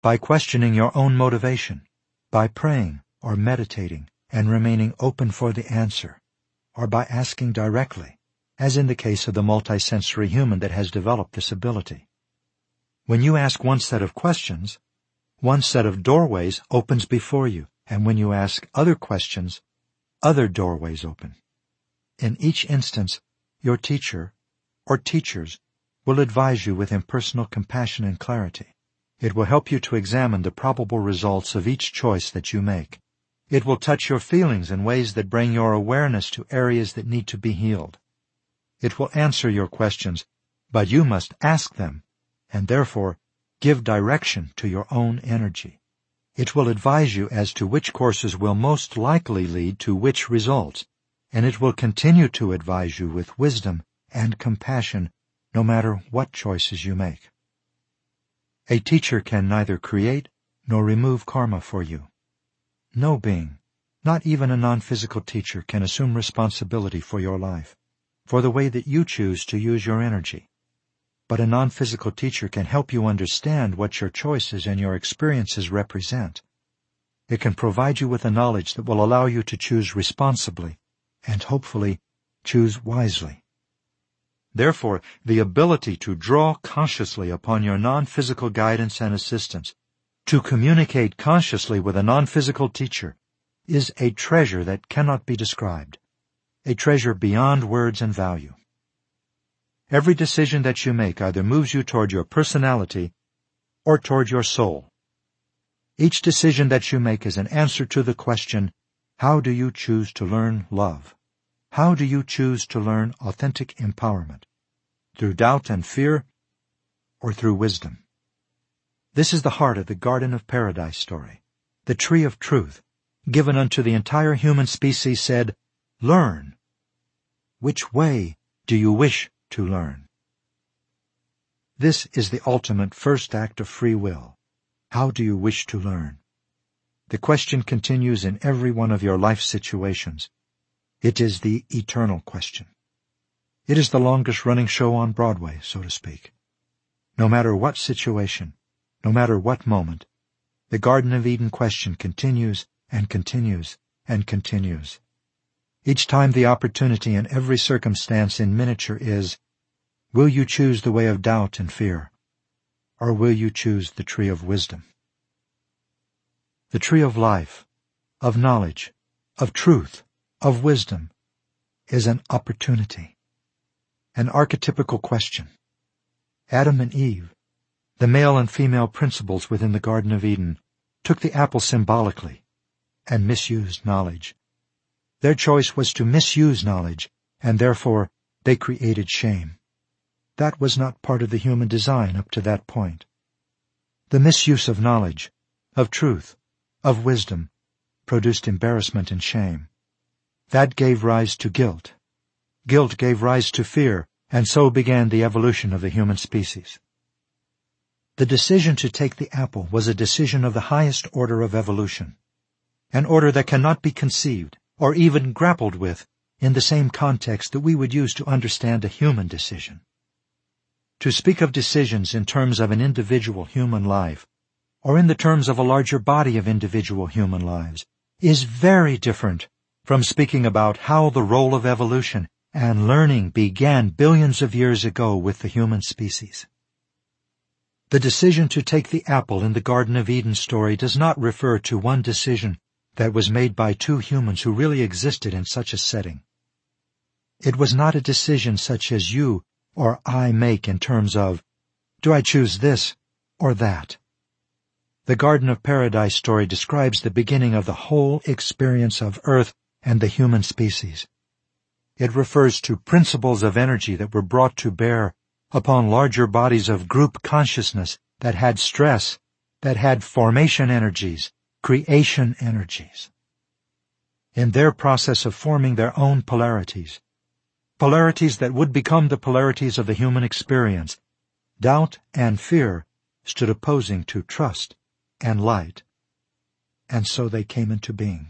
by questioning your own motivation, by praying or meditating and remaining open for the answer, or by asking directly, as in the case of the multisensory human that has developed this ability. When you ask one set of questions, one set of doorways opens before you, and when you ask other questions, other doorways open. In each instance, your teacher or teachers will advise you with impersonal compassion and clarity. It will help you to examine the probable results of each choice that you make. It will touch your feelings in ways that bring your awareness to areas that need to be healed. It will answer your questions, but you must ask them, and therefore give direction to your own energy. It will advise you as to which courses will most likely lead to which results, and it will continue to advise you with wisdom and compassion no matter what choices you make. A teacher can neither create nor remove karma for you. No being, not even a non-physical teacher, can assume responsibility for your life, for the way that you choose to use your energy. But a non-physical teacher can help you understand what your choices and your experiences represent. It can provide you with a knowledge that will allow you to choose responsibly and hopefully choose wisely. Therefore, the ability to draw consciously upon your non-physical guidance and assistance, to communicate consciously with a non-physical teacher, is a treasure that cannot be described, a treasure beyond words and value. Every decision that you make either moves you toward your personality or toward your soul. Each decision that you make is an answer to the question, how do you choose to learn love? How do you choose to learn authentic empowerment? Through doubt and fear, or through wisdom? This is the heart of the Garden of Paradise story. The tree of truth, given unto the entire human species, said, learn. Which way do you wish to learn? This is the ultimate first act of free will. How do you wish to learn? The question continues in every one of your life situations. It is the eternal question. It is the longest-running show on Broadway, so to speak. No matter what situation, no matter what moment, the Garden of Eden question continues and continues and continues. Each time the opportunity in every circumstance in miniature is, will you choose the way of doubt and fear, or will you choose the tree of wisdom? The tree of life, of knowledge, of truth, of wisdom, is an opportunity, an archetypical question. Adam and Eve, the male and female principles within the Garden of Eden, took the apple symbolically and misused knowledge. Their choice was to misuse knowledge, and therefore they created shame. That was not part of the human design up to that point. The misuse of knowledge, of truth, of wisdom, produced embarrassment and shame. That gave rise to guilt. Guilt gave rise to fear, and so began the evolution of the human species. The decision to take the apple was a decision of the highest order of evolution, an order that cannot be conceived or even grappled with in the same context that we would use to understand a human decision. To speak of decisions in terms of an individual human life, or in the terms of a larger body of individual human lives, is very different from speaking about how the role of evolution and learning began billions of years ago with the human species. The decision to take the apple in the Garden of Eden story does not refer to one decision that was made by two humans who really existed in such a setting. It was not a decision such as you or I make in terms of, do I choose this or that? The Garden of Paradise story describes the beginning of the whole experience of Earth and the human species. It refers to principles of energy that were brought to bear upon larger bodies of group consciousness that had stress, that had formation energies, creation energies. In their process of forming their own polarities, polarities that would become the polarities of the human experience, doubt and fear stood opposing to trust and light, and so they came into being.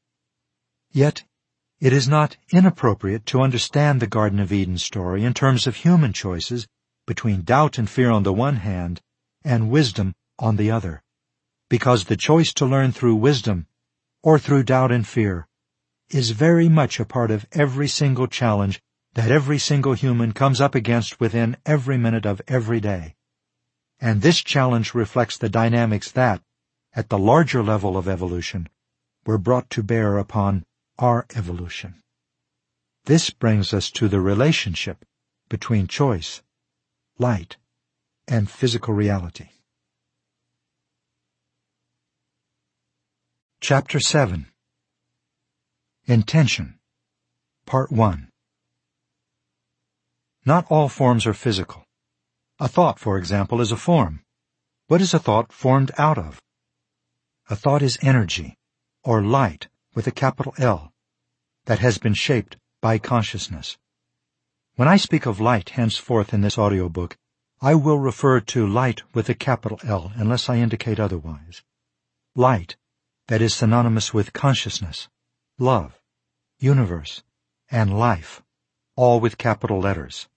Yet, it is not inappropriate to understand the Garden of Eden story in terms of human choices between doubt and fear on the one hand and wisdom on the other, because the choice to learn through wisdom or through doubt and fear is very much a part of every single challenge that every single human comes up against within every minute of every day. And this challenge reflects the dynamics that, at the larger level of evolution, were brought to bear upon our evolution. This brings us to the relationship between choice, light, and physical reality. Chapter 7. Intention. Part 1. Not all forms are physical. A thought, for example, is a form. What is a thought formed out of? A thought is energy, or light with a capital L, that has been shaped by consciousness. When I speak of light henceforth in this audiobook, I will refer to light with a capital L unless I indicate otherwise. Light that is synonymous with consciousness, love, universe, and life, all with capital letters.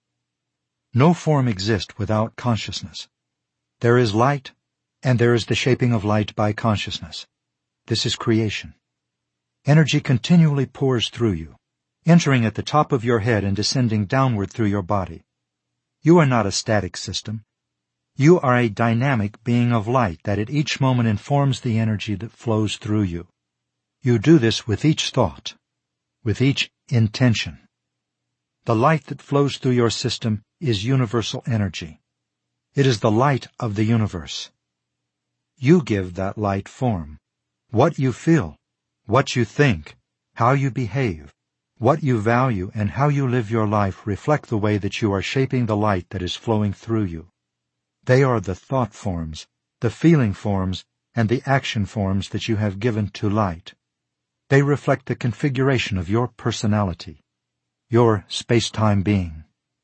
No form exists without consciousness. There is light, and there is the shaping of light by consciousness. This is creation. Energy continually pours through you, entering at the top of your head and descending downward through your body. You are not a static system. You are a dynamic being of light that at each moment informs the energy that flows through you. You do this with each thought, with each intention. The light that flows through your system is universal energy. It is the light of the universe. You give that light form. What you feel, what you think, how you behave, what you value, and how you live your life reflect the way that you are shaping the light that is flowing through you. They are the thought forms, the feeling forms, and the action forms that you have given to light. They reflect the configuration of your personality, your space-time being.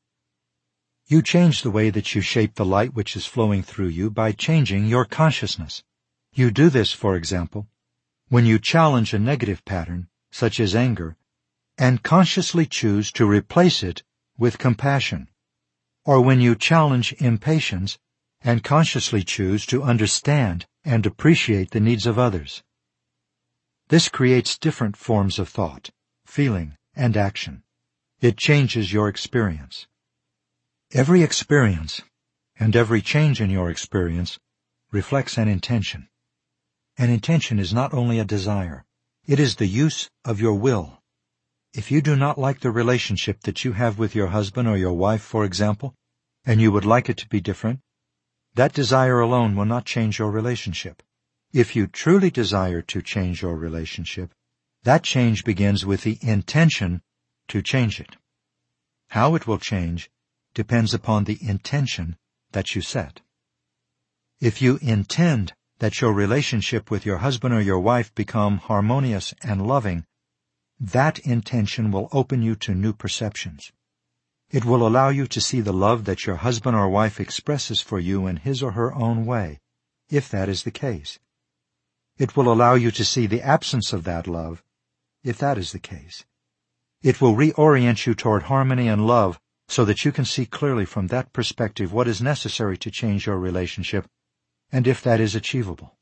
You change the way that you shape the light which is flowing through you by changing your consciousness. You do this, for example, when you challenge a negative pattern, such as anger, and consciously choose to replace it with compassion, or when you challenge impatience and consciously choose to understand and appreciate the needs of others. This creates different forms of thought, feeling, and action. It changes your experience. Every experience, and every change in your experience, reflects an intention. An intention is not only a desire, it is the use of your will. If you do not like the relationship that you have with your husband or your wife, for example, and you would like it to be different, that desire alone will not change your relationship. If you truly desire to change your relationship, that change begins with the intention to change it. How it will change depends upon the intention that you set. If you intend that your relationship with your husband or your wife become harmonious and loving, that intention will open you to new perceptions. It will allow you to see the love that your husband or wife expresses for you in his or her own way, if that is the case. It will allow you to see the absence of that love, if that is the case. It will reorient you toward harmony and love so that you can see clearly from that perspective what is necessary to change your relationship, and if that is achievable.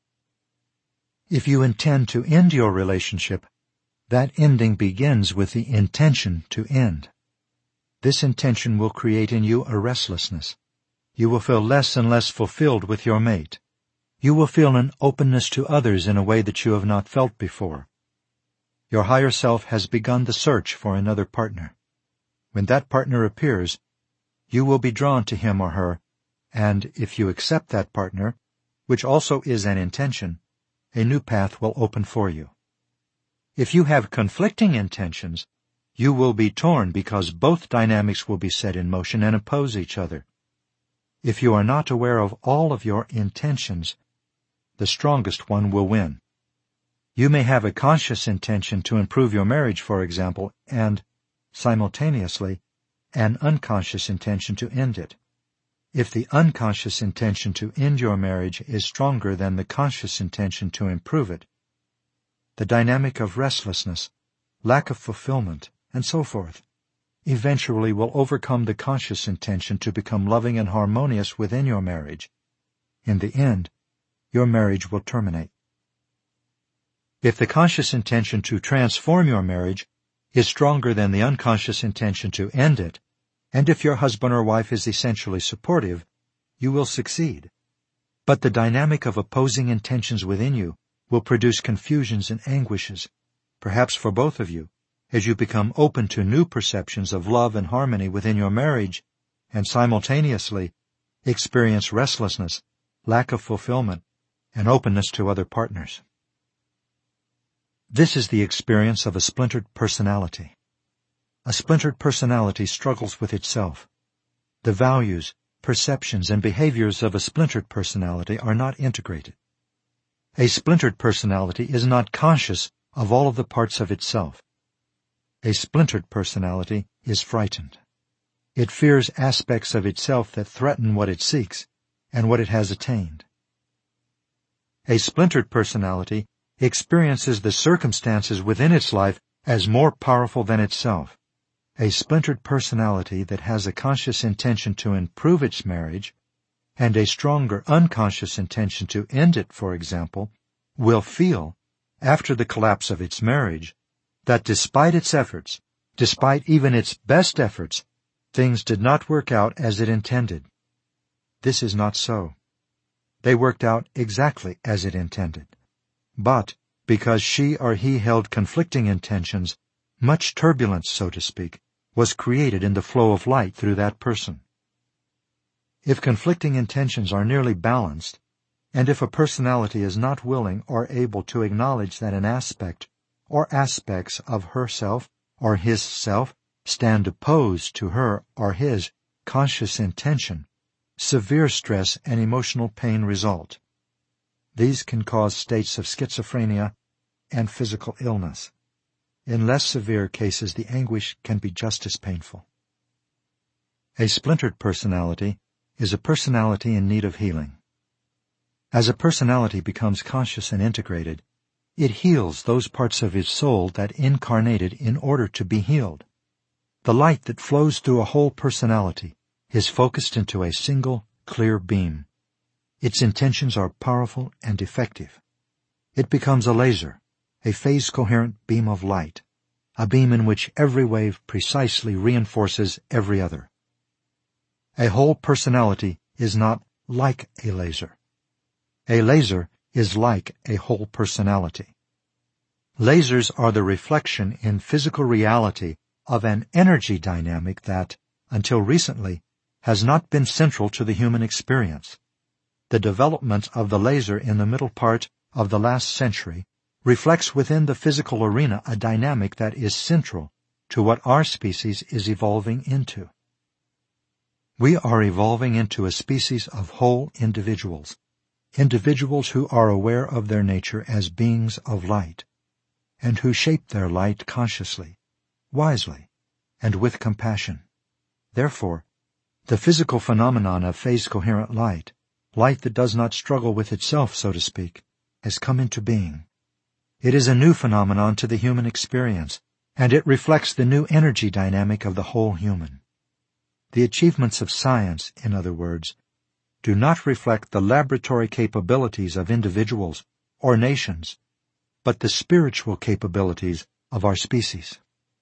If you intend to end your relationship, that ending begins with the intention to end. This intention will create in you a restlessness. You will feel less and less fulfilled with your mate. You will feel an openness to others in a way that you have not felt before. Your higher self has begun the search for another partner. When that partner appears, you will be drawn to him or her, and if you accept that partner, which also is an intention, a new path will open for you. If you have conflicting intentions, you will be torn because both dynamics will be set in motion and oppose each other. If you are not aware of all of your intentions, the strongest one will win. You may have a conscious intention to improve your marriage, for example, and, simultaneously, an unconscious intention to end it. If the unconscious intention to end your marriage is stronger than the conscious intention to improve it, the dynamic of restlessness, lack of fulfillment, and so forth, eventually will overcome the conscious intention to become loving and harmonious within your marriage. In the end, your marriage will terminate. If the conscious intention to transform your marriage is stronger than the unconscious intention to end it, and if your husband or wife is essentially supportive, you will succeed. But the dynamic of opposing intentions within you will produce confusions and anguishes, perhaps for both of you, as you become open to new perceptions of love and harmony within your marriage, and simultaneously experience restlessness, lack of fulfillment, and openness to other partners. This is the experience of a splintered personality. A splintered personality struggles with itself. The values, perceptions, and behaviors of a splintered personality are not integrated. A splintered personality is not conscious of all of the parts of itself. A splintered personality is frightened. It fears aspects of itself that threaten what it seeks and what it has attained. A splintered personality experiences the circumstances within its life as more powerful than itself. A splintered personality that has a conscious intention to improve its marriage, and a stronger unconscious intention to end it, for example, will feel, after the collapse of its marriage, that despite its efforts, despite even its best efforts, things did not work out as it intended. This is not so. They worked out exactly as it intended. But, because she or he held conflicting intentions, much turbulence, so to speak, was created in the flow of light through that person. If conflicting intentions are nearly balanced, and if a personality is not willing or able to acknowledge that an aspect or aspects of herself or his self stand opposed to her or his conscious intention, severe stress and emotional pain result. These can cause states of schizophrenia and physical illness. In less severe cases, the anguish can be just as painful. A splintered personality is a personality in need of healing. As a personality becomes conscious and integrated, it heals those parts of its soul that incarnated in order to be healed. The light that flows through a whole personality is focused into a single, clear beam. Its intentions are powerful and effective. It becomes a laser, a phase-coherent beam of light, a beam in which every wave precisely reinforces every other. A whole personality is not like a laser. A laser is like a whole personality. Lasers are the reflection in physical reality of an energy dynamic that, until recently, has not been central to the human experience. The development of the laser in the middle part of the last century reflects within the physical arena a dynamic that is central to what our species is evolving into. We are evolving into a species of whole individuals, individuals who are aware of their nature as beings of light, and who shape their light consciously, wisely, and with compassion. Therefore, the physical phenomenon of phase-coherent light, light that does not struggle with itself, so to speak, has come into being. It is a new phenomenon to the human experience, and it reflects the new energy dynamic of the whole human. The achievements of science, in other words, do not reflect the laboratory capabilities of individuals or nations, but the spiritual capabilities of our species.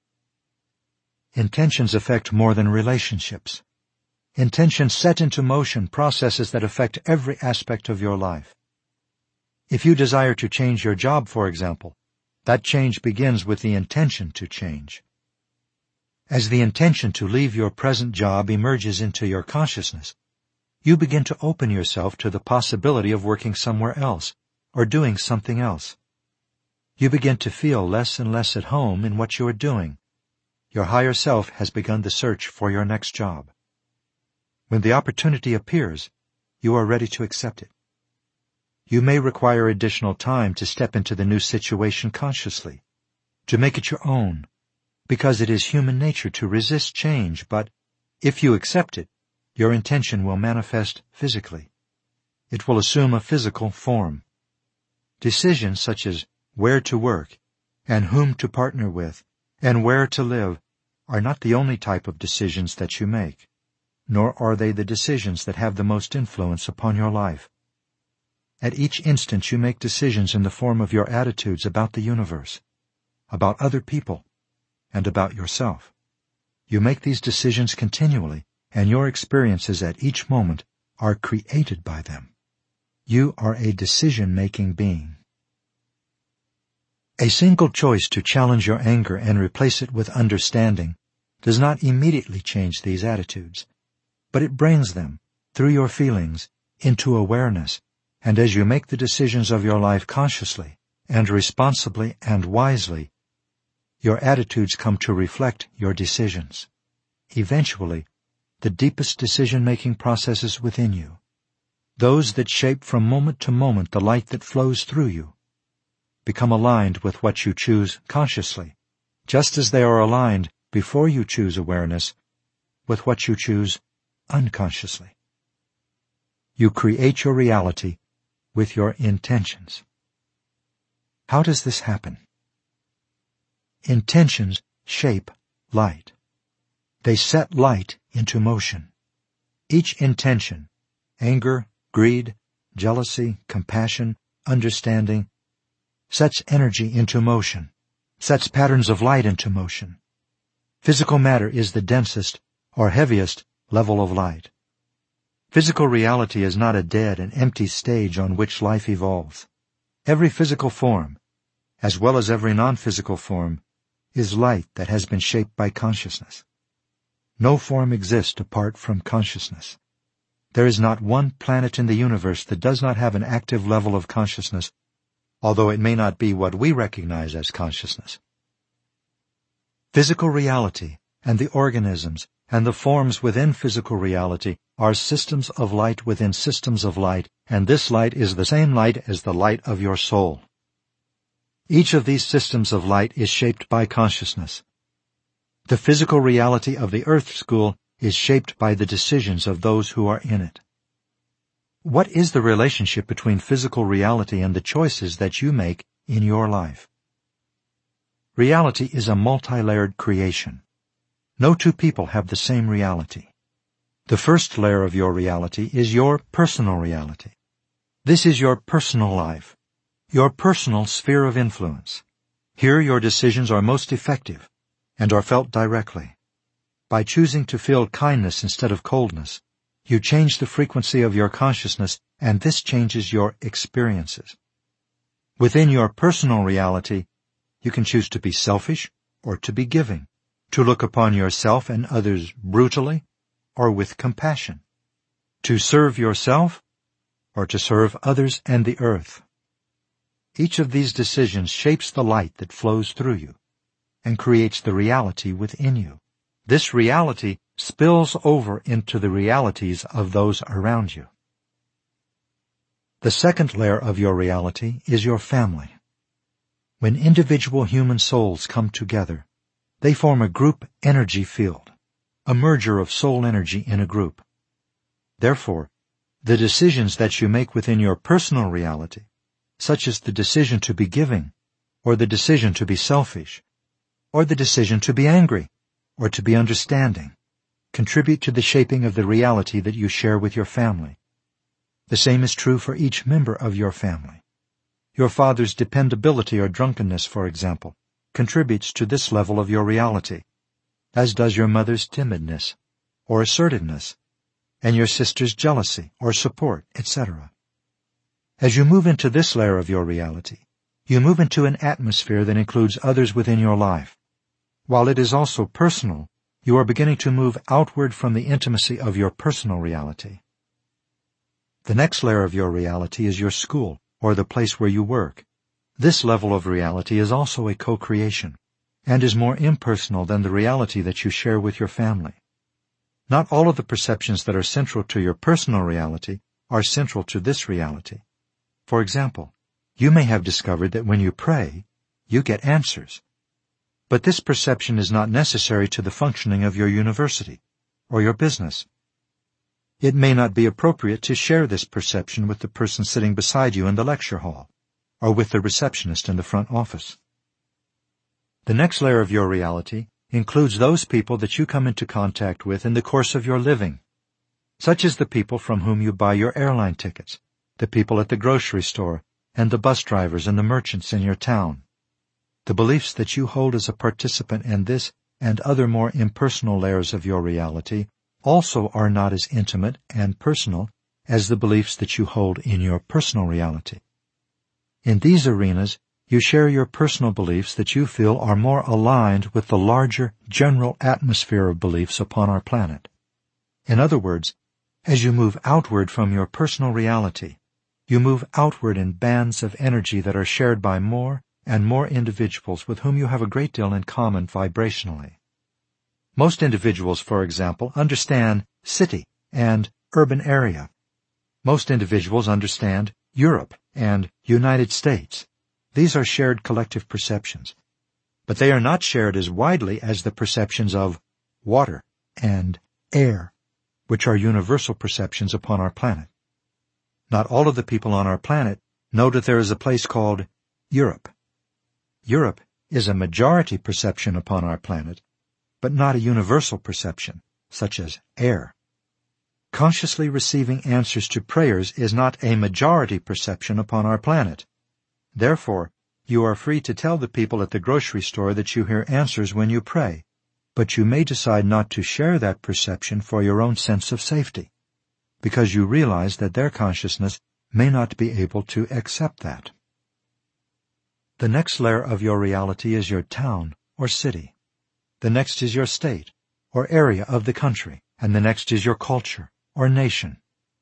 Intentions affect more than relationships. Intentions set into motion processes that affect every aspect of your life. If you desire to change your job, for example, that change begins with the intention to change. As the intention to leave your present job emerges into your consciousness, you begin to open yourself to the possibility of working somewhere else or doing something else. You begin to feel less and less at home in what you are doing. Your higher self has begun the search for your next job. When the opportunity appears, you are ready to accept it. You may require additional time to step into the new situation consciously, to make it your own, because it is human nature to resist change, but if you accept it, your intention will manifest physically. It will assume a physical form. Decisions such as where to work, and whom to partner with, and where to live are not the only type of decisions that you make, nor are they the decisions that have the most influence upon your life. At each instant you make decisions in the form of your attitudes about the universe, about other people, and about yourself. You make these decisions continually, and your experiences at each moment are created by them. You are a decision-making being. A single choice to challenge your anger and replace it with understanding does not immediately change these attitudes, but it brings them, through your feelings, into awareness, and as you make the decisions of your life consciously and responsibly and wisely, your attitudes come to reflect your decisions. Eventually, the deepest decision-making processes within you, those that shape from moment to moment the light that flows through you, become aligned with what you choose consciously, just as they are aligned before you choose awareness with what you choose unconsciously. You create your reality with your intentions. How does this happen? Intentions shape light. They set light into motion. Each intention, anger, greed, jealousy, compassion, understanding, sets energy into motion, sets patterns of light into motion. Physical matter is the densest or heaviest level of light. Physical reality is not a dead and empty stage on which life evolves. Every physical form, as well as every non-physical form, is light that has been shaped by consciousness. No form exists apart from consciousness. There is not one planet in the universe that does not have an active level of consciousness, although it may not be what we recognize as consciousness. Physical reality and the organisms and the forms within physical reality are systems of light within systems of light, and this light is the same light as the light of your soul. Each of these systems of light is shaped by consciousness. The physical reality of the Earth School is shaped by the decisions of those who are in it. What is the relationship between physical reality and the choices that you make in your life? Reality is a multi-layered creation. No two people have the same reality. The first layer of your reality is your personal reality. This is your personal life, your personal sphere of influence. Here your decisions are most effective and are felt directly. By choosing to feel kindness instead of coldness, you change the frequency of your consciousness, and this changes your experiences. Within your personal reality, you can choose to be selfish or to be giving, to look upon yourself and others brutally or with compassion, to serve yourself or to serve others and the earth. Each of these decisions shapes the light that flows through you and creates the reality within you. This reality spills over into the realities of those around you. The second layer of your reality is your family. When individual human souls come together, they form a group energy field, a merger of soul energy in a group. Therefore, the decisions that you make within your personal reality, such as the decision to be giving, or the decision to be selfish, or the decision to be angry, or to be understanding, contribute to the shaping of the reality that you share with your family. The same is true for each member of your family. Your father's dependability or drunkenness, for example, contributes to this level of your reality, as does your mother's timidness or assertiveness, and your sister's jealousy or support, etc. As you move into this layer of your reality, you move into an atmosphere that includes others within your life. While it is also personal, you are beginning to move outward from the intimacy of your personal reality. The next layer of your reality is your school, or the place where you work. This level of reality is also a co-creation, and is more impersonal than the reality that you share with your family. Not all of the perceptions that are central to your personal reality are central to this reality. For example, you may have discovered that when you pray, you get answers. But this perception is not necessary to the functioning of your university or your business. It may not be appropriate to share this perception with the person sitting beside you in the lecture hall, or with the receptionist in the front office. The next layer of your reality includes those people that you come into contact with in the course of your living, such as the people from whom you buy your airline tickets, the people at the grocery store, and the bus drivers and the merchants in your town. The beliefs that you hold as a participant in this and other more impersonal layers of your reality also are not as intimate and personal as the beliefs that you hold in your personal reality. In these arenas, you share your personal beliefs that you feel are more aligned with the larger general atmosphere of beliefs upon our planet. In other words, as you move outward from your personal reality, you move outward in bands of energy that are shared by more and more individuals with whom you have a great deal in common vibrationally. Most individuals, for example, understand city and urban area. Most individuals understand Europe and United States. These are shared collective perceptions. But they are not shared as widely as the perceptions of water and air, which are universal perceptions upon our planet. Not all of the people on our planet know that there is a place called Europe. Europe is a majority perception upon our planet, but not a universal perception, such as air. Consciously receiving answers to prayers is not a majority perception upon our planet. Therefore, you are free to tell the people at the grocery store that you hear answers when you pray, but you may decide not to share that perception for your own sense of safety, because you realize that their consciousness may not be able to accept that. The next layer of your reality is your town or city. The next is your state or area of the country, and the next is your culture or nation.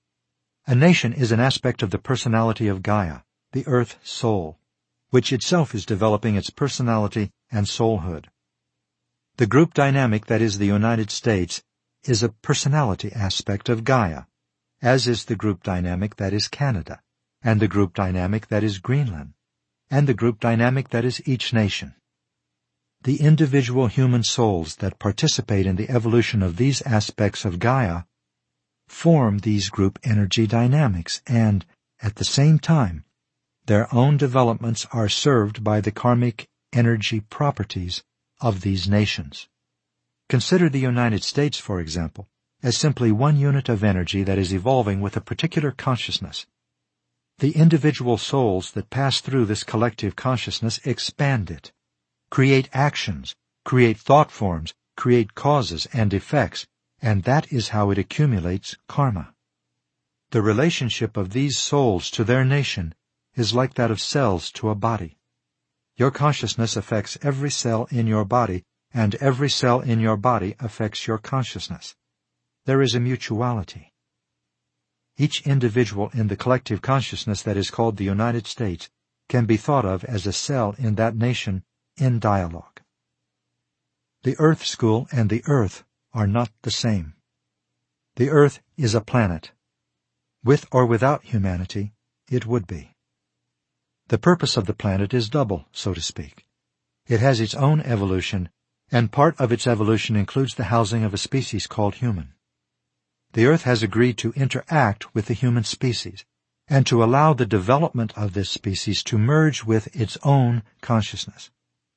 A nation is an aspect of the personality of Gaia, the earth soul, which itself is developing its personality and soulhood. The group dynamic that is the United States is a personality aspect of Gaia, as is the group dynamic that is Canada, and the group dynamic that is Greenland, and the group dynamic that is each nation. The individual human souls that participate in the evolution of these aspects of Gaia form these group energy dynamics, and, at the same time, their own developments are served by the karmic energy properties of these nations. Consider the United States, for example, as simply one unit of energy that is evolving with a particular consciousness. The individual souls that pass through this collective consciousness expand it, create actions, create thought forms, create causes and effects, and that is how it accumulates karma. The relationship of these souls to their nation is like that of cells to a body. Your consciousness affects every cell in your body, and every cell in your body affects your consciousness. There is a mutuality. Each individual in the collective consciousness that is called the United States can be thought of as a cell in that nation in dialogue. The Earth School and the Earth are not the same. The Earth is a planet. With or without humanity, it would be. The purpose of the planet is double, so to speak. It has its own evolution, and part of its evolution includes the housing of a species called human. The Earth has agreed to interact with the human species, and to allow the development of this species to merge with its own consciousness.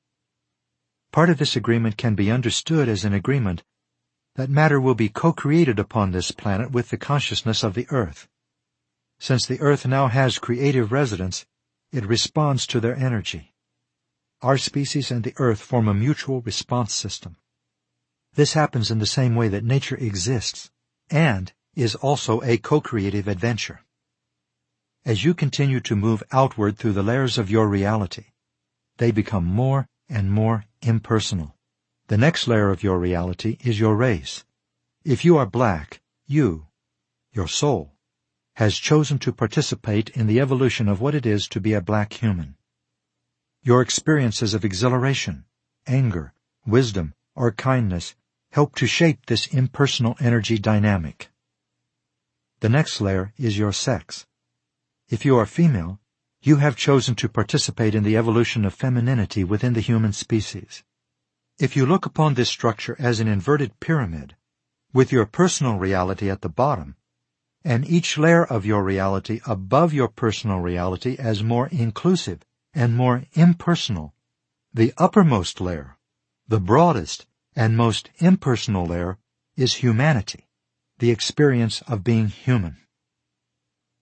Part of this agreement can be understood as an agreement that matter will be co-created upon this planet with the consciousness of the Earth. Since the Earth now has creative residents, it responds to their energy. Our species and the Earth form a mutual response system. This happens in the same way that nature exists, and is also a co-creative adventure. As you continue to move outward through the layers of your reality, they become more and more impersonal. The next layer of your reality is your race. If you are black, you, your soul, has chosen to participate in the evolution of what it is to be a black human. Your experiences of exhilaration, anger, wisdom, or kindness help to shape this impersonal energy dynamic. The next layer is your sex. If you are female, you have chosen to participate in the evolution of femininity within the human species. If you look upon this structure as an inverted pyramid, with your personal reality at the bottom, and each layer of your reality above your personal reality as more inclusive and more impersonal, the uppermost layer, the broadest and most impersonal layer, is humanity, the experience of being human.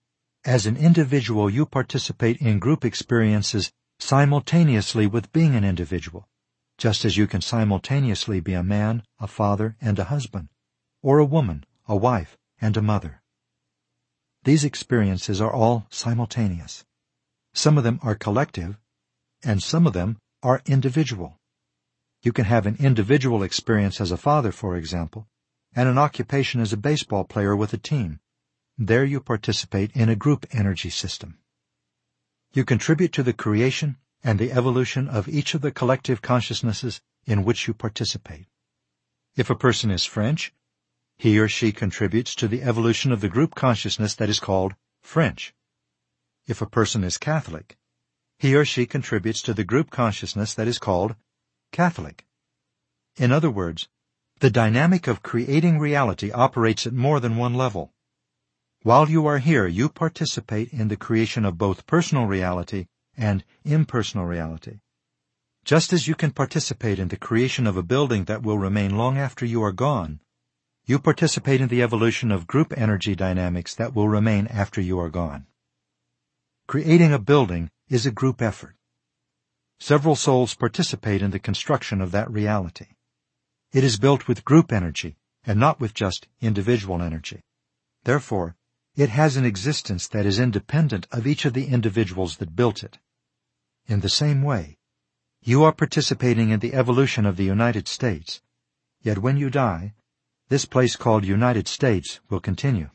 As an individual, you participate in group experiences simultaneously with being an individual, just as you can simultaneously be a man, a father, and a husband, or a woman, a wife, and a mother. These experiences are all simultaneous. Some of them are collective, and some of them are individual. You can have an individual experience as a father, for example, and an occupation as a baseball player with a team. There you participate in a group energy system. You contribute to the creation and the evolution of each of the collective consciousnesses in which you participate. If a person is French, he or she contributes to the evolution of the group consciousness that is called French. If a person is Catholic, he or she contributes to the group consciousness that is called Catholic. In other words, the dynamic of creating reality operates at more than one level. While you are here, you participate in the creation of both personal reality and impersonal reality. Just as you can participate in the creation of a building that will remain long after you are gone, you participate in the evolution of group energy dynamics that will remain after you are gone. Creating a building is a group effort. Several souls participate in the construction of that reality. It is built with group energy and not with just individual energy. Therefore, it has an existence that is independent of each of the individuals that built it. In the same way, you are participating in the evolution of the United States, yet when you die, this place called United States will continue.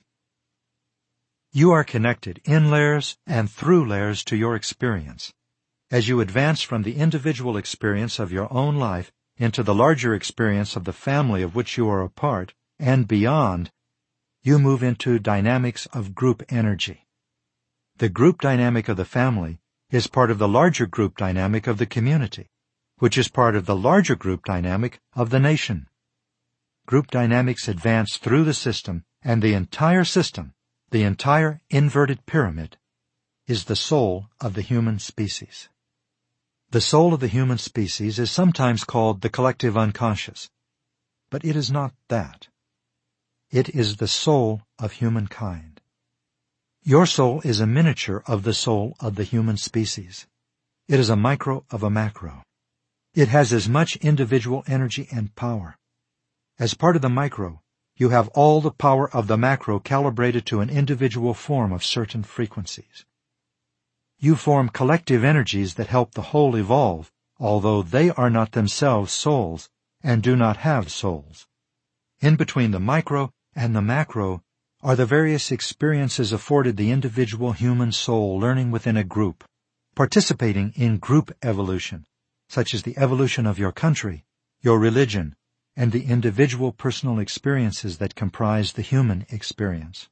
You are connected in layers and through layers to your experience. As you advance from the individual experience of your own life into the larger experience of the family of which you are a part, and beyond, you move into dynamics of group energy. The group dynamic of the family is part of the larger group dynamic of the community, which is part of the larger group dynamic of the nation. Group dynamics advance through the system, and the entire system, the entire inverted pyramid, is the soul of the human species. The soul of the human species is sometimes called the collective unconscious, but it is not that. It is the soul of humankind. Your soul is a miniature of the soul of the human species. It is a micro of a macro. It has as much individual energy and power. As part of the micro, you have all the power of the macro calibrated to an individual form of certain frequencies. You form collective energies that help the whole evolve, although they are not themselves souls and do not have souls. In between the micro and the macro are the various experiences afforded the individual human soul learning within a group, participating in group evolution, such as the evolution of your country, your religion, and the individual personal experiences that comprise the human experience.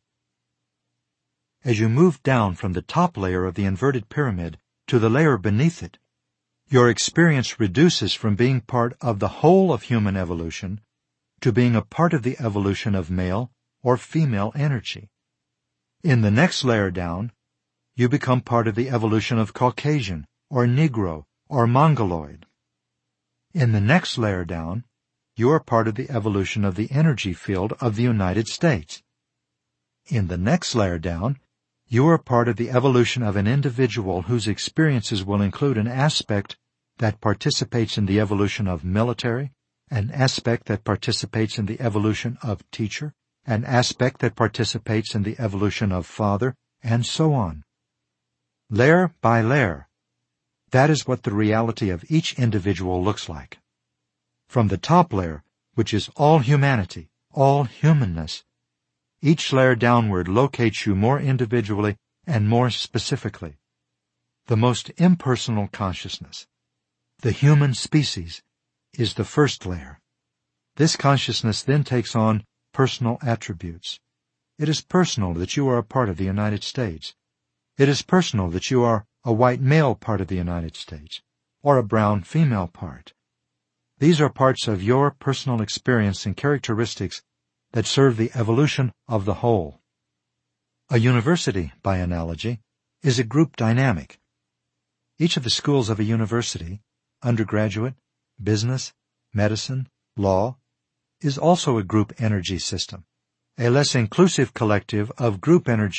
As you move down from the top layer of the inverted pyramid to the layer beneath it, your experience reduces from being part of the whole of human evolution to being a part of the evolution of male or female energy. In the next layer down, you become part of the evolution of Caucasian or Negro or Mongoloid. In the next layer down, you are part of the evolution of the energy field of the United States. In the next layer down, you are part of the evolution of an individual whose experiences will include an aspect that participates in the evolution of military, an aspect that participates in the evolution of teacher, an aspect that participates in the evolution of father, and so on. Layer by layer, that is what the reality of each individual looks like. From the top layer, which is all humanity, all humanness, each layer downward locates you more individually and more specifically. The most impersonal consciousness, the human species, is the first layer. This consciousness then takes on personal attributes. It is personal that you are a part of the United States. It is personal that you are a white male part of the United States, or a brown female part. These are parts of your personal experience and characteristics that serve the evolution of the whole. A university, by analogy, is a group dynamic. Each of the schools of a university, undergraduate, business, medicine, law, is also a group energy system, a less inclusive collective of group energy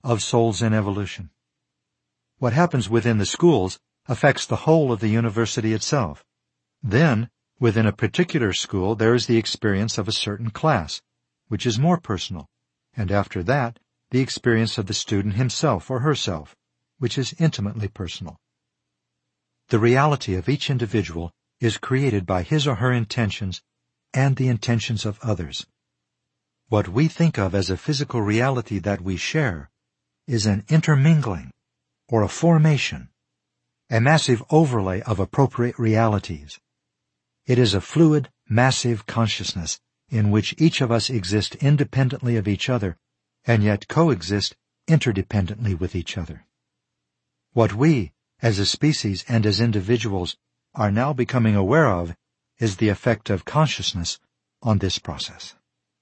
of souls in evolution. What happens within the schools affects the whole of the university itself. Then, within a particular school, there is the experience of a certain class, which is more personal, and after that, the experience of the student himself or herself, which is intimately personal. The reality of each individual is created by his or her intentions and the intentions of others. What we think of as a physical reality that we share is an intermingling or a formation, a massive overlay of appropriate realities. It is a fluid, massive consciousness in which each of us exist independently of each other and yet coexist interdependently with each other. What we, as a species and as individuals, are now becoming aware of is the effect of consciousness on this process.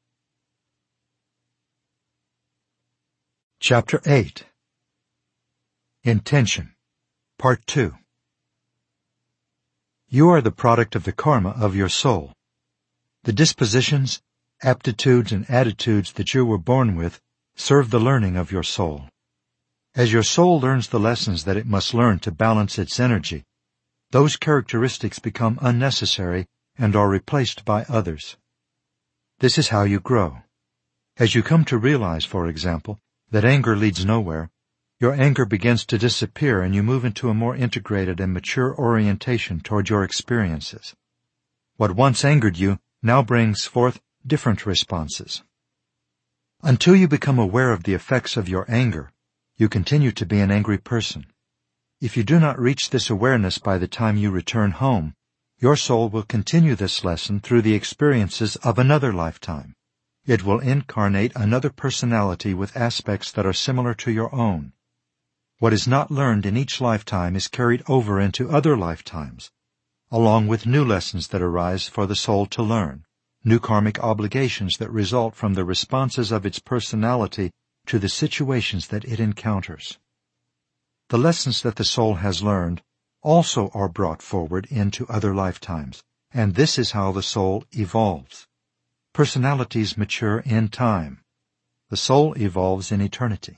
Chapter 8. Intention, Part 2. You are the product of the karma of your soul. The dispositions, aptitudes, and attitudes that you were born with serve the learning of your soul. As your soul learns the lessons that it must learn to balance its energy, those characteristics become unnecessary and are replaced by others. This is how you grow. As you come to realize, for example, that anger leads nowhere, your anger begins to disappear and you move into a more integrated and mature orientation toward your experiences. What once angered you now brings forth different responses. Until you become aware of the effects of your anger, you continue to be an angry person. If you do not reach this awareness by the time you return home, your soul will continue this lesson through the experiences of another lifetime. It will incarnate another personality with aspects that are similar to your own. What is not learned in each lifetime is carried over into other lifetimes, along with new lessons that arise for the soul to learn, new karmic obligations that result from the responses of its personality to the situations that it encounters. The lessons that the soul has learned also are brought forward into other lifetimes, and this is how the soul evolves. Personalities mature in time. The soul evolves in eternity.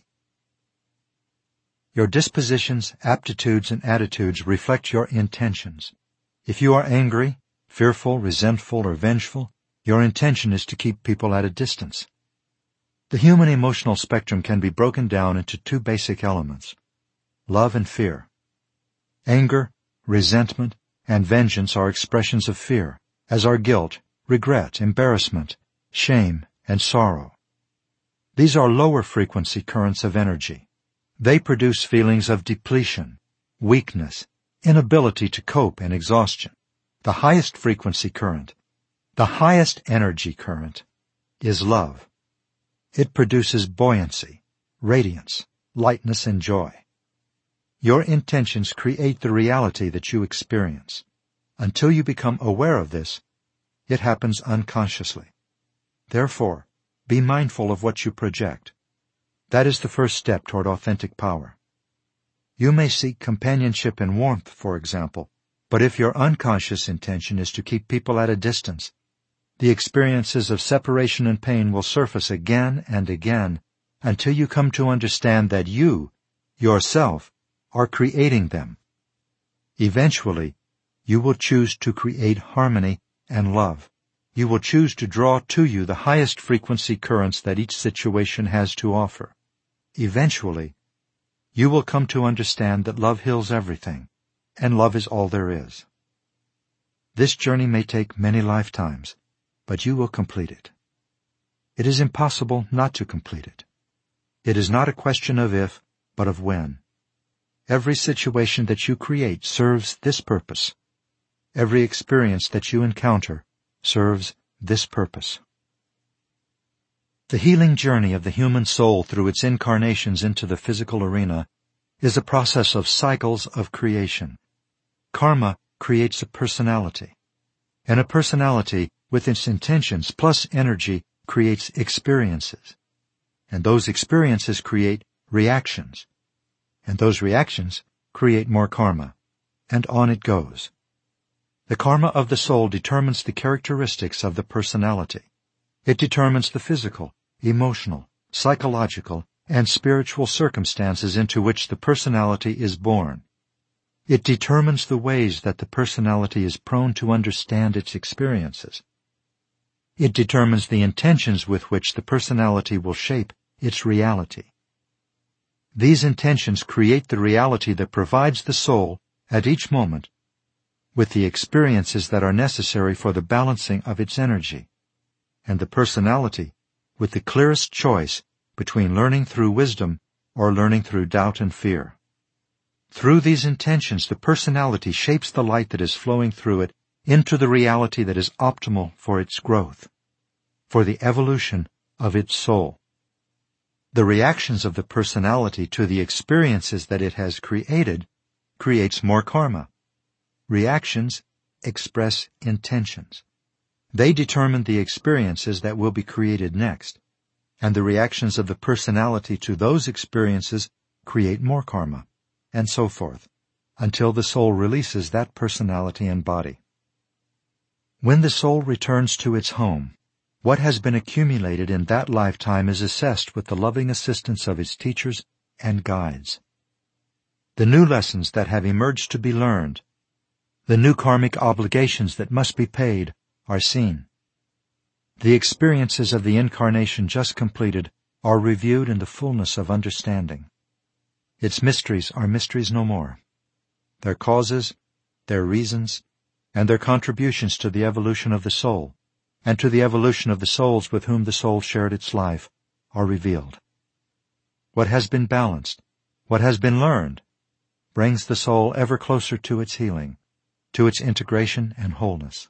Your dispositions, aptitudes, and attitudes reflect your intentions. If you are angry, fearful, resentful, or vengeful, your intention is to keep people at a distance. The human emotional spectrum can be broken down into two basic elements: love and fear. Anger, resentment, and vengeance are expressions of fear, as are guilt, regret, embarrassment, shame, and sorrow. These are lower frequency currents of energy. They produce feelings of depletion, weakness, inability to cope, and exhaustion. The highest frequency current, the highest energy current, is love. It produces buoyancy, radiance, lightness, and joy. Your intentions create the reality that you experience. Until you become aware of this, it happens unconsciously. Therefore, be mindful of what you project. That is the first step toward authentic power. You may seek companionship and warmth, for example, but if your unconscious intention is to keep people at a distance, the experiences of separation and pain will surface again and again until you come to understand that you, yourself, are creating them. Eventually, you will choose to create harmony and love. You will choose to draw to you the highest frequency currents that each situation has to offer. Eventually, you will come to understand that love heals everything, and love is all there is. This journey may take many lifetimes, but you will complete it. It is impossible not to complete it. It is not a question of if, but of when. Every situation that you create serves this purpose. Every experience that you encounter serves this purpose. The healing journey of the human soul through its incarnations into the physical arena is a process of cycles of creation. Karma creates a personality, and a personality with its intentions plus energy creates experiences, and those experiences create reactions, and those reactions create more karma, and on it goes. The karma of the soul determines the characteristics of the personality. It determines the physical, emotional, psychological, and spiritual circumstances into which the personality is born. It determines the ways that the personality is prone to understand its experiences. It determines the intentions with which the personality will shape its reality. These intentions create the reality that provides the soul, at each moment, with the experiences that are necessary for the balancing of its energy, and the personality with the clearest choice between learning through wisdom or learning through doubt and fear. Through these intentions, the personality shapes the light that is flowing through it into the reality that is optimal for its growth, for the evolution of its soul. The reactions of the personality to the experiences that it has created creates more karma. Reactions express intentions. They determine the experiences that will be created next, and the reactions of the personality to those experiences create more karma, and so forth, until the soul releases that personality and body. When the soul returns to its home, what has been accumulated in that lifetime is assessed with the loving assistance of its teachers and guides. The new lessons that have emerged to be learned, the new karmic obligations that must be paid, are seen. The experiences of the incarnation just completed are reviewed in the fullness of understanding. Its mysteries are mysteries no more. Their causes, their reasons, and their contributions to the evolution of the soul, and to the evolution of the souls with whom the soul shared its life, are revealed. What has been balanced, what has been learned, brings the soul ever closer to its healing, to its integration and wholeness.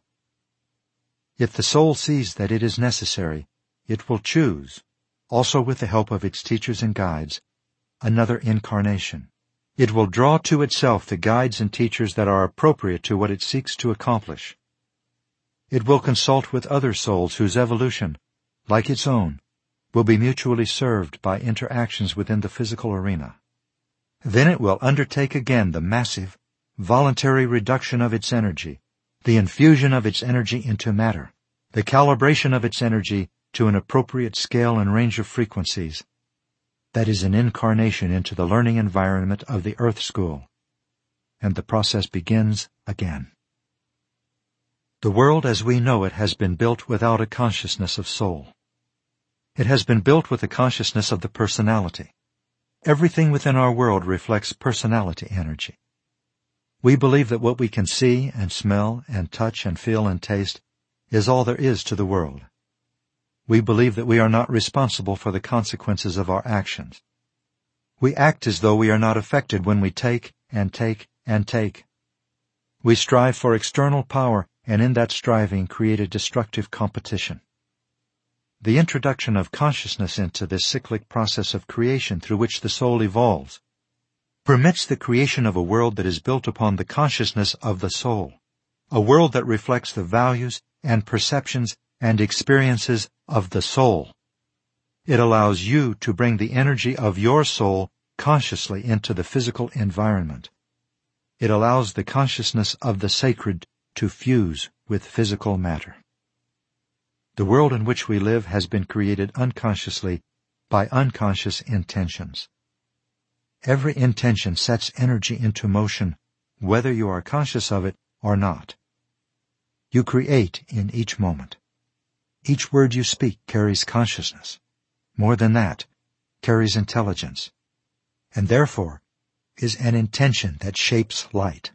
If the soul sees that it is necessary, it will choose, also with the help of its teachers and guides, another incarnation. It will draw to itself the guides and teachers that are appropriate to what it seeks to accomplish. It will consult with other souls whose evolution, like its own, will be mutually served by interactions within the physical arena. Then it will undertake again the massive, voluntary reduction of its energy, the infusion of its energy into matter, the calibration of its energy to an appropriate scale and range of frequencies. That is an incarnation into the learning environment of the Earth School. And the process begins again. The world as we know it has been built without a consciousness of soul. It has been built with the consciousness of the personality. Everything within our world reflects personality energy. We believe that what we can see and smell and touch and feel and taste is all there is to the world. We believe that we are not responsible for the consequences of our actions. We act as though we are not affected when we take and take and take. We strive for external power, and in that striving create a destructive competition. The introduction of consciousness into this cyclic process of creation through which the soul evolves permits the creation of a world that is built upon the consciousness of the soul, a world that reflects the values and perceptions and experiences of the soul. It allows you to bring the energy of your soul consciously into the physical environment. It allows the consciousness of the sacred to fuse with physical matter. The world in which we live has been created unconsciously by unconscious intentions. Every intention sets energy into motion, whether you are conscious of it or not. You create in each moment. Each word you speak carries consciousness. More than that, carries intelligence, and therefore is an intention that shapes light.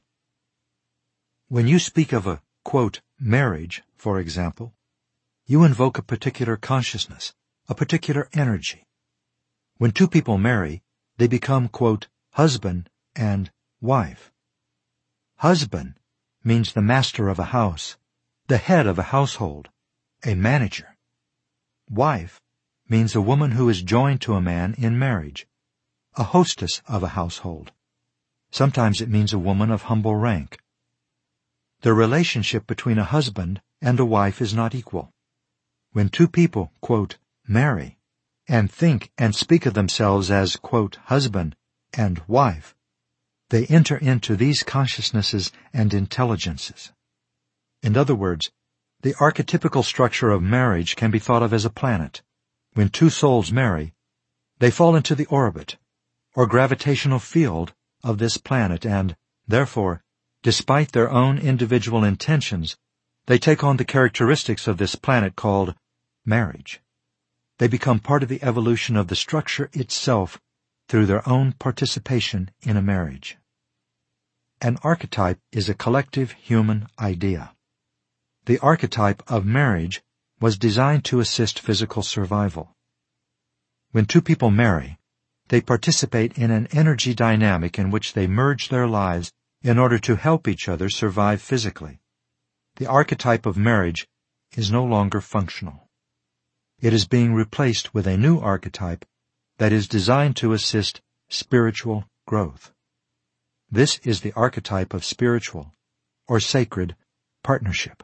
When you speak of a, quote, marriage, for example, you invoke a particular consciousness, a particular energy. When two people marry, they become, quote, husband and wife. Husband means the master of a house, the head of a household, a manager. Wife means a woman who is joined to a man in marriage, a hostess of a household. Sometimes it means a woman of humble rank. The relationship between a husband and a wife is not equal. When two people, quote, marry, and think and speak of themselves as, quote, husband and wife, they enter into these consciousnesses and intelligences. In other words, the archetypical structure of marriage can be thought of as a planet. When two souls marry, They fall into the orbit, or gravitational field, of this planet and, therefore, despite their own individual intentions, they take on the characteristics of this planet called marriage. They become part of the evolution of the structure itself through their own participation in a marriage. An archetype is a collective human idea. The archetype of marriage was designed to assist physical survival. When two people marry, they participate in an energy dynamic in which they merge their lives in order to help each other survive physically. The archetype of marriage is no longer functional. It is being replaced with a new archetype that is designed to assist spiritual growth. This is the archetype of spiritual, or sacred, partnership.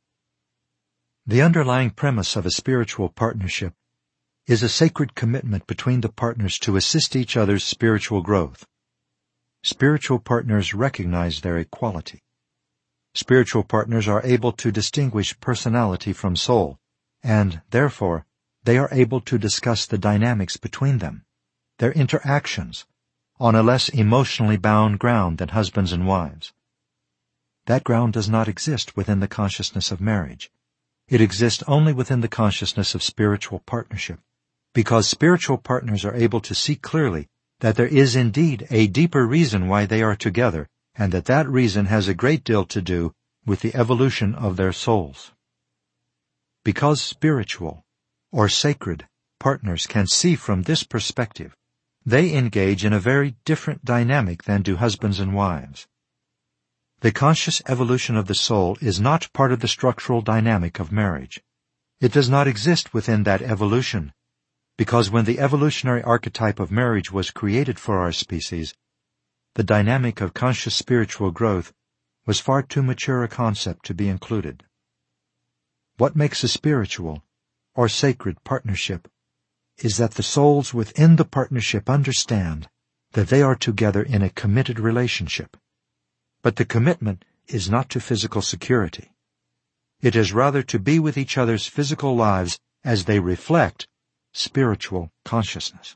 The underlying premise of a spiritual partnership is a sacred commitment between the partners to assist each other's spiritual growth. Spiritual partners recognize their equality. Spiritual partners are able to distinguish personality from soul, and, therefore, they are able to discuss the dynamics between them, their interactions, on a less emotionally bound ground than husbands and wives. That ground does not exist within the consciousness of marriage. It exists only within the consciousness of spiritual partnership, because spiritual partners are able to see clearly that there is indeed a deeper reason why they are together, and that reason has a great deal to do with the evolution of their souls. Because spiritual, or sacred, partners can see from this perspective, they engage in a very different dynamic than do husbands and wives. The conscious evolution of the soul is not part of the structural dynamic of marriage. It does not exist within that evolution, because when the evolutionary archetype of marriage was created for our species, the dynamic of conscious spiritual growth was far too mature a concept to be included. What makes a spiritual, or sacred, partnership is that the souls within the partnership understand that they are together in a committed relationship. But the commitment is not to physical security. It is rather to be with each other's physical lives as they reflect spiritual consciousness.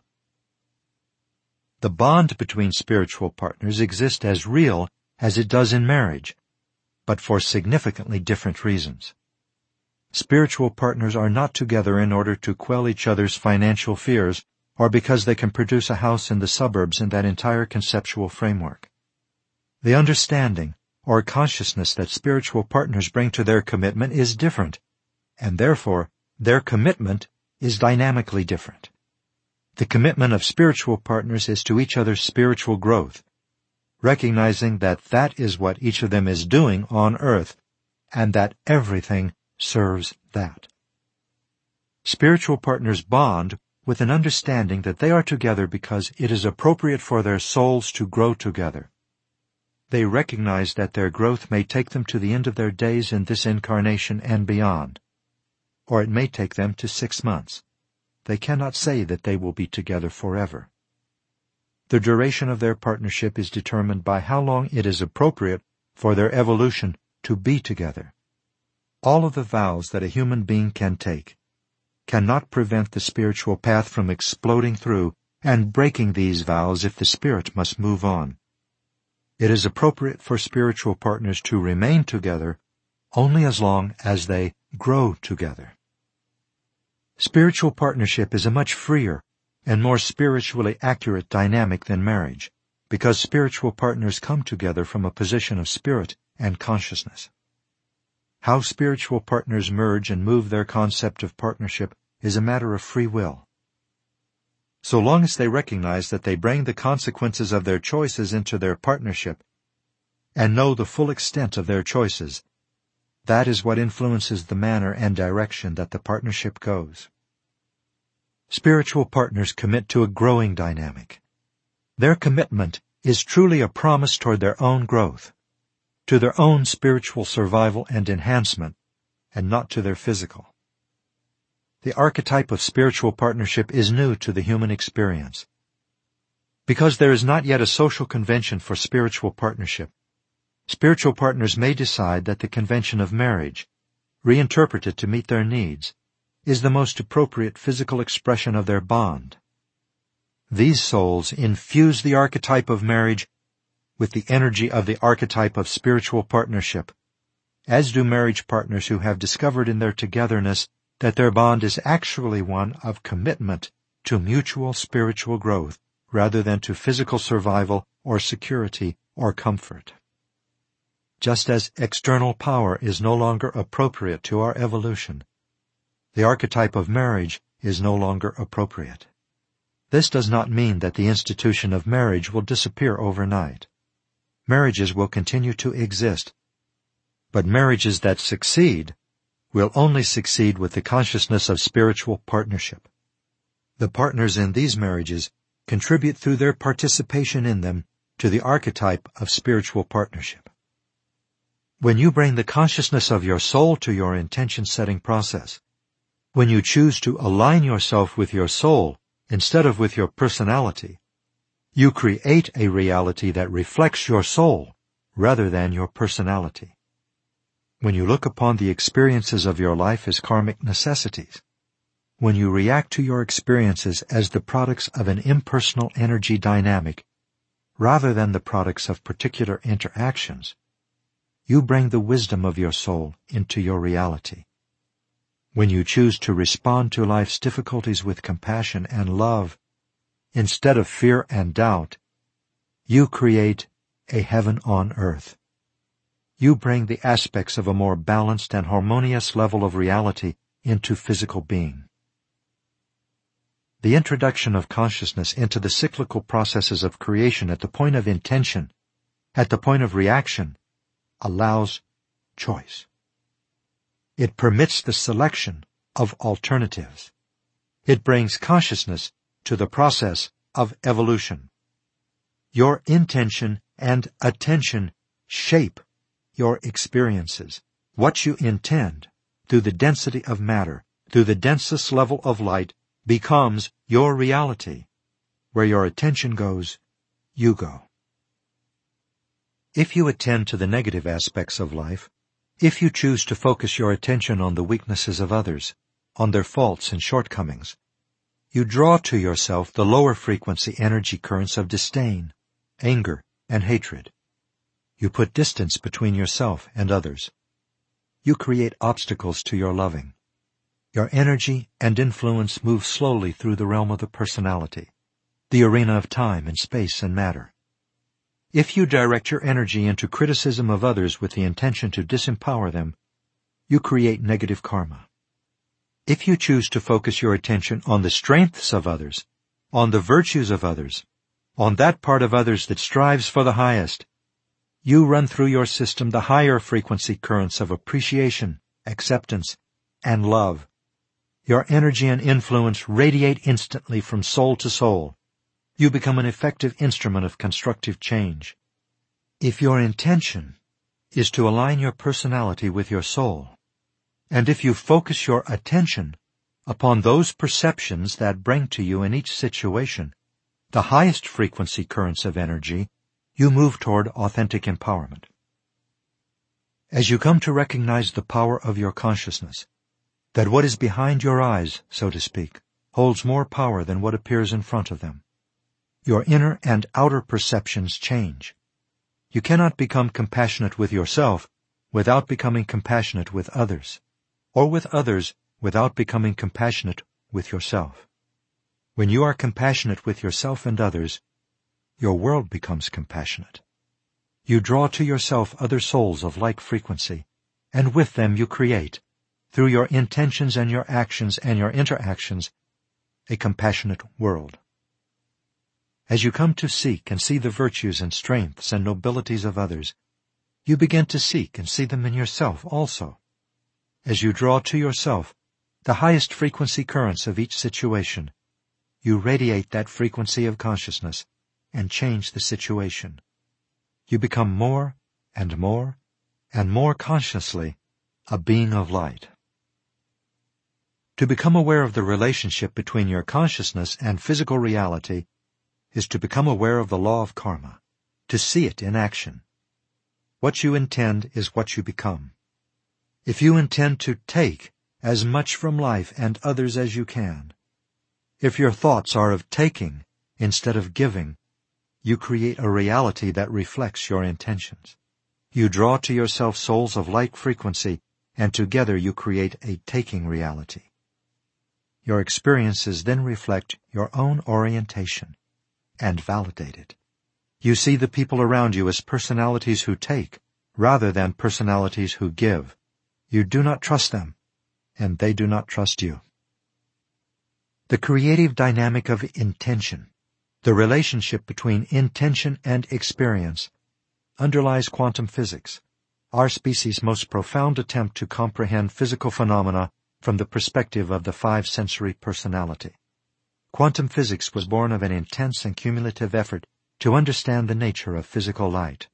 The bond between spiritual partners exists as real as it does in marriage, but for significantly different reasons. Spiritual partners are not together in order to quell each other's financial fears or because they can produce a house in the suburbs in that entire conceptual framework. The understanding or consciousness that spiritual partners bring to their commitment is different, and therefore their commitment is dynamically different. The commitment of spiritual partners is to each other's spiritual growth, recognizing that that is what each of them is doing on earth, and that everything serves that. Spiritual partners bond with an understanding that they are together because it is appropriate for their souls to grow together. They recognize that their growth may take them to the end of their days in this incarnation and beyond, or it may take them to 6 months. They cannot say that they will be together forever. The duration of their partnership is determined by how long it is appropriate for their evolution to be together. All of the vows that a human being can take cannot prevent the spiritual path from exploding through and breaking these vows if the spirit must move on. It is appropriate for spiritual partners to remain together only as long as they grow together. Spiritual partnership is a much freer and more spiritually accurate dynamic than marriage, because spiritual partners come together from a position of spirit and consciousness. How spiritual partners merge and move their concept of partnership is a matter of free will. So long as they recognize that they bring the consequences of their choices into their partnership and know the full extent of their choices, that is what influences the manner and direction that the partnership goes. Spiritual partners commit to a growing dynamic. Their commitment is truly a promise toward their own growth, to their own spiritual survival and enhancement, and not to their physical. The archetype of spiritual partnership is new to the human experience. Because there is not yet a social convention for spiritual partnership, spiritual partners may decide that the convention of marriage, reinterpreted to meet their needs, is the most appropriate physical expression of their bond. These souls infuse the archetype of marriage with the energy of the archetype of spiritual partnership, as do marriage partners who have discovered in their togetherness that their bond is actually one of commitment to mutual spiritual growth rather than to physical survival or security or comfort. Just as external power is no longer appropriate to our evolution, the archetype of marriage is no longer appropriate. This does not mean that the institution of marriage will disappear overnight. Marriages will continue to exist, but marriages that succeed will only succeed with the consciousness of spiritual partnership. The partners in these marriages contribute through their participation in them to the archetype of spiritual partnership. When you bring the consciousness of your soul to your intention-setting process, when you choose to align yourself with your soul instead of with your personality, you create a reality that reflects your soul rather than your personality. When you look upon the experiences of your life as karmic necessities, when you react to your experiences as the products of an impersonal energy dynamic rather than the products of particular interactions, you bring the wisdom of your soul into your reality. When you choose to respond to life's difficulties with compassion and love instead of fear and doubt, you create a heaven on earth. You bring the aspects of a more balanced and harmonious level of reality into physical being. The introduction of consciousness into the cyclical processes of creation at the point of intention, at the point of reaction, allows choice. It permits the selection of alternatives. It brings consciousness to the process of evolution. Your intention and attention shape your experiences. What you intend, through the density of matter, through the densest level of light, becomes your reality. Where your attention goes, you go. If you attend to the negative aspects of life, if you choose to focus your attention on the weaknesses of others, on their faults and shortcomings, you draw to yourself the lower frequency energy currents of disdain, anger, and hatred. You put distance between yourself and others. You create obstacles to your loving. Your energy and influence move slowly through the realm of the personality, the arena of time and space and matter. If you direct your energy into criticism of others with the intention to disempower them, you create negative karma. If you choose to focus your attention on the strengths of others, on the virtues of others, on that part of others that strives for the highest, you run through your system the higher frequency currents of appreciation, acceptance, and love. Your energy and influence radiate instantly from soul to soul. You become an effective instrument of constructive change. If your intention is to align your personality with your soul, and if you focus your attention upon those perceptions that bring to you in each situation the highest frequency currents of energy, you move toward authentic empowerment. As you come to recognize the power of your consciousness, that what is behind your eyes, so to speak, holds more power than what appears in front of them, your inner and outer perceptions change. You cannot become compassionate with yourself without becoming compassionate with others, or with others without becoming compassionate with yourself. When you are compassionate with yourself and others, your world becomes compassionate. You draw to yourself other souls of like frequency, and with them you create, through your intentions and your actions and your interactions, a compassionate world. As you come to seek and see the virtues and strengths and nobilities of others, you begin to seek and see them in yourself also. As you draw to yourself the highest frequency currents of each situation, you radiate that frequency of consciousness and change the situation. You become more and more and more consciously a being of light. To become aware of the relationship between your consciousness and physical reality is to become aware of the law of karma, to see it in action. What you intend is what you become. If you intend to take as much from life and others as you can, if your thoughts are of taking instead of giving, you create a reality that reflects your intentions. You draw to yourself souls of like frequency, and together you create a taking reality. Your experiences then reflect your own orientation and validate it. You see the people around you as personalities who take, rather than personalities who give. You do not trust them, and they do not trust you. The creative dynamic of intention, the relationship between intention and experience, underlies quantum physics, our species' most profound attempt to comprehend physical phenomena from the perspective of the five-sensory personality. Quantum physics was born of an intense and cumulative effort to understand the nature of physical light.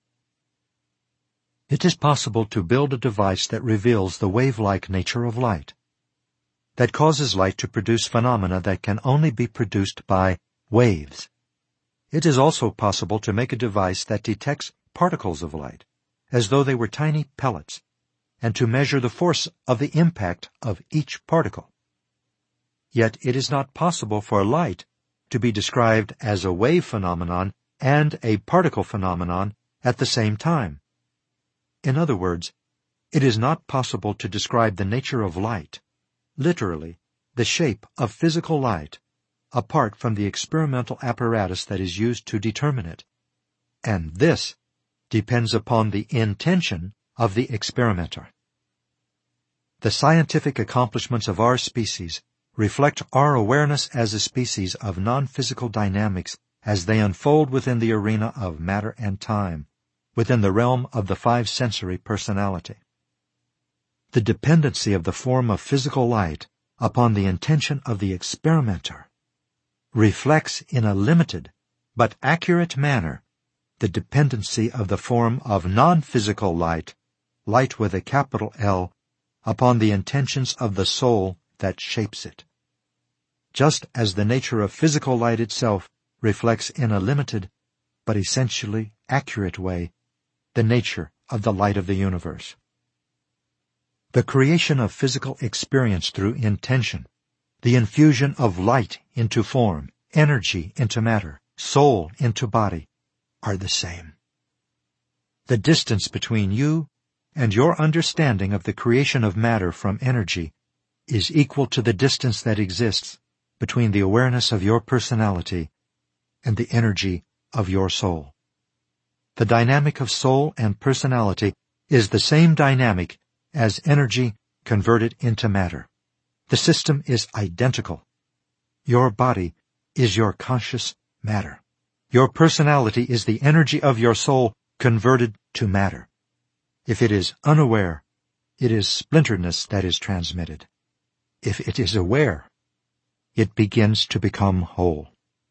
It is possible to build a device that reveals the wave-like nature of light, that causes light to produce phenomena that can only be produced by waves. It is also possible to make a device that detects particles of light, as though they were tiny pellets, and to measure the force of the impact of each particle. Yet it is not possible for light to be described as a wave phenomenon and a particle phenomenon at the same time. In other words, it is not possible to describe the nature of light, literally, the shape of physical light, apart from the experimental apparatus that is used to determine it. And this depends upon the intention of the experimenter. The scientific accomplishments of our species reflect our awareness as a species of non-physical dynamics as they unfold within the arena of matter and time, within the realm of the five-sensory personality. The dependency of the form of physical light upon the intention of the experimenter reflects in a limited but accurate manner the dependency of the form of non-physical light, light with a capital L, upon the intentions of the soul that shapes it. Just as the nature of physical light itself reflects in a limited but essentially accurate way the nature of the light of the universe. The creation of physical experience through intention, the infusion of light into form, energy into matter, soul into body, are the same. The distance between you and your understanding of the creation of matter from energy is equal to the distance that exists between the awareness of your personality and the energy of your soul. The dynamic of soul and personality is the same dynamic as energy converted into matter. The system is identical. Your body is your conscious matter. Your personality is the energy of your soul converted to matter. If it is unaware, it is splinteredness that is transmitted. If it is aware, it begins to become whole.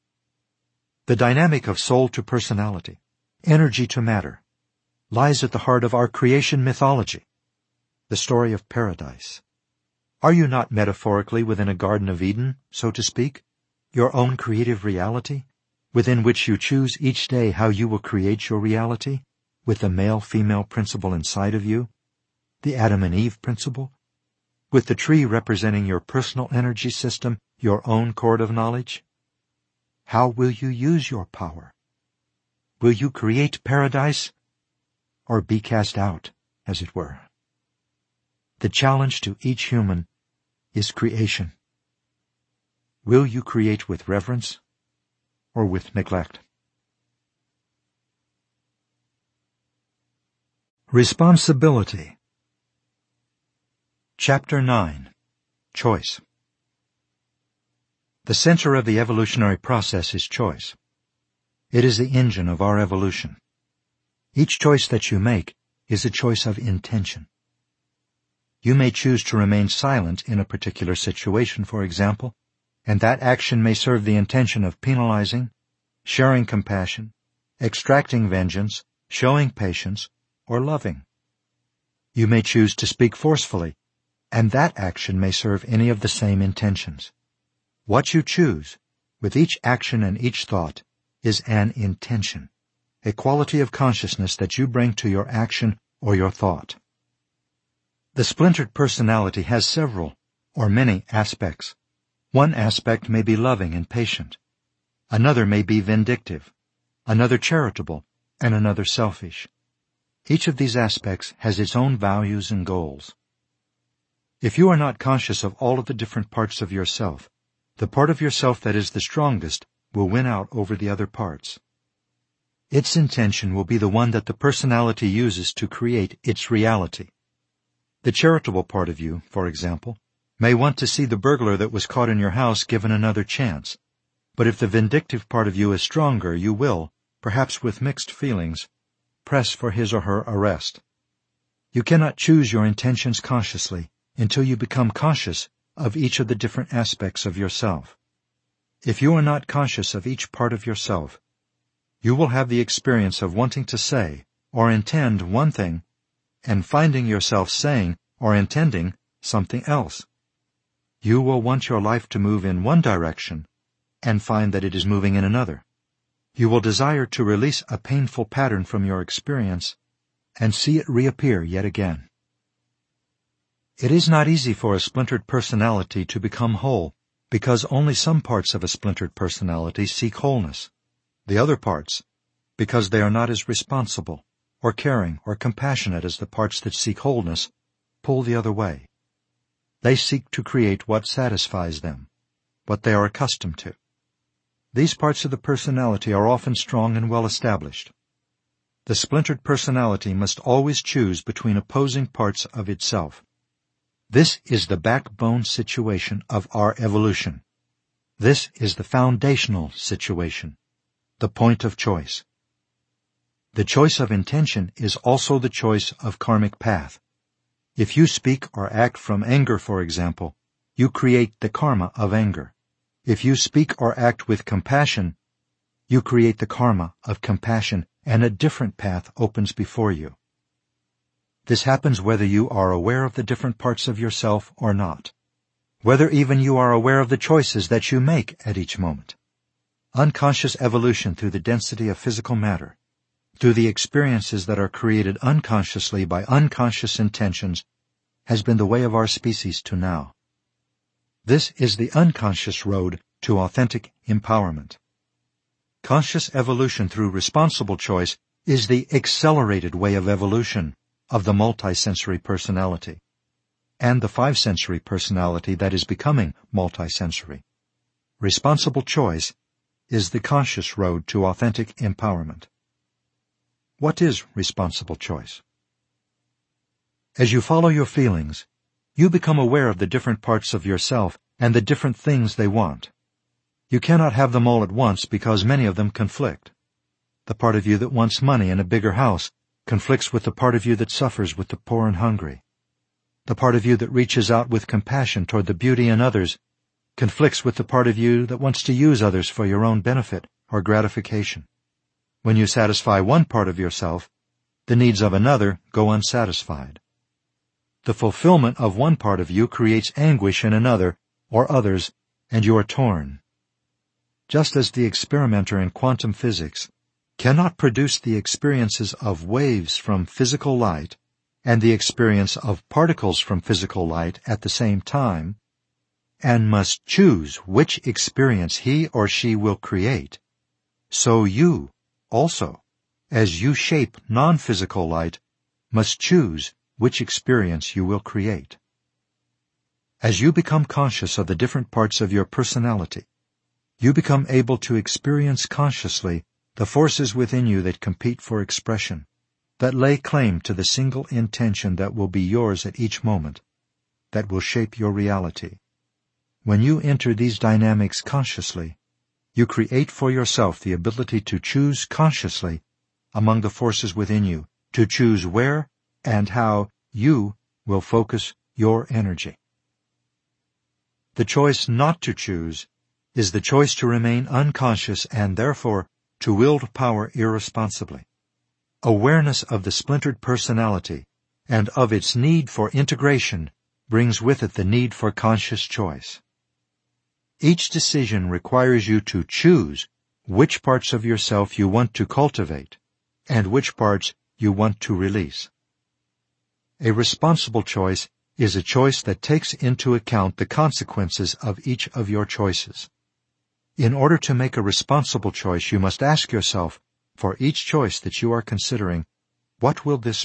The dynamic of soul to personality, energy to matter, lies at the heart of our creation mythology, the story of paradise. Are you not metaphorically within a Garden of Eden, so to speak, your own creative reality, within which you choose each day how you will create your reality, with the male-female principle inside of you, the Adam and Eve principle, with the tree representing your personal energy system, your own cord of knowledge? How will you use your power? Will you create paradise, or be cast out, as it were? The challenge to each human is creation. Will you create with reverence or with neglect? Responsibility. Chapter 9. Choice. The center of the evolutionary process is choice. It is the engine of our evolution. Each choice that you make is a choice of intention. You may choose to remain silent in a particular situation, for example, and that action may serve the intention of penalizing, sharing compassion, extracting vengeance, showing patience, or loving. You may choose to speak forcefully, and that action may serve any of the same intentions. What you choose, with each action and each thought, is an intention, a quality of consciousness that you bring to your action or your thought. The splintered personality has several, or many, aspects. One aspect may be loving and patient. Another may be vindictive, another charitable, and another selfish. Each of these aspects has its own values and goals. If you are not conscious of all of the different parts of yourself, the part of yourself that is the strongest will win out over the other parts. Its intention will be the one that the personality uses to create its reality. The charitable part of you, for example, may want to see the burglar that was caught in your house given another chance. But if the vindictive part of you is stronger, you will, perhaps with mixed feelings, press for his or her arrest. You cannot choose your intentions consciously until you become conscious of each of the different aspects of yourself. If you are not conscious of each part of yourself, you will have the experience of wanting to say or intend one thing and finding yourself saying or intending something else. You will want your life to move in one direction and find that it is moving in another. You will desire to release a painful pattern from your experience and see it reappear yet again. It is not easy for a splintered personality to become whole because only some parts of a splintered personality seek wholeness. The other parts, because they are not as responsible or caring or compassionate as the parts that seek wholeness, pull the other way. They seek to create what satisfies them, what they are accustomed to. These parts of the personality are often strong and well established. The splintered personality must always choose between opposing parts of itself. This is the backbone situation of our evolution. This is the foundational situation, the point of choice. The choice of intention is also the choice of karmic path. If you speak or act from anger, for example, you create the karma of anger. If you speak or act with compassion, you create the karma of compassion, and a different path opens before you. This happens whether you are aware of the different parts of yourself or not, whether even you are aware of the choices that you make at each moment. Unconscious evolution through the density of physical matter, through the experiences that are created unconsciously by unconscious intentions, has been the way of our species to now. This is the unconscious road to authentic empowerment. Conscious evolution through responsible choice is the accelerated way of evolution of the multisensory personality, and the five-sensory personality that is becoming multisensory. Responsible choice is the conscious road to authentic empowerment. What is responsible choice? As you follow your feelings, you become aware of the different parts of yourself and the different things they want. You cannot have them all at once because many of them conflict. The part of you that wants money and a bigger house conflicts with the part of you that suffers with the poor and hungry. The part of you that reaches out with compassion toward the beauty in others conflicts with the part of you that wants to use others for your own benefit or gratification. When you satisfy one part of yourself, the needs of another go unsatisfied. The fulfillment of one part of you creates anguish in another or others, and you are torn. Just as the experimenter in quantum physics cannot produce the experiences of waves from physical light and the experience of particles from physical light at the same time, and must choose which experience he or she will create, so you, also, as you shape non-physical light, must choose which experience you will create. As you become conscious of the different parts of your personality, you become able to experience consciously the forces within you that compete for expression, that lay claim to the single intention that will be yours at each moment, that will shape your reality. When you enter these dynamics consciously, you create for yourself the ability to choose consciously among the forces within you, to choose where and how you will focus your energy. The choice not to choose is the choice to remain unconscious and therefore to wield power irresponsibly. Awareness of the splintered personality and of its need for integration brings with it the need for conscious choice. Each decision requires you to choose which parts of yourself you want to cultivate and which parts you want to release. A responsible choice is a choice that takes into account the consequences of each of your choices. In order to make a responsible choice, you must ask yourself, for each choice that you are considering, what will this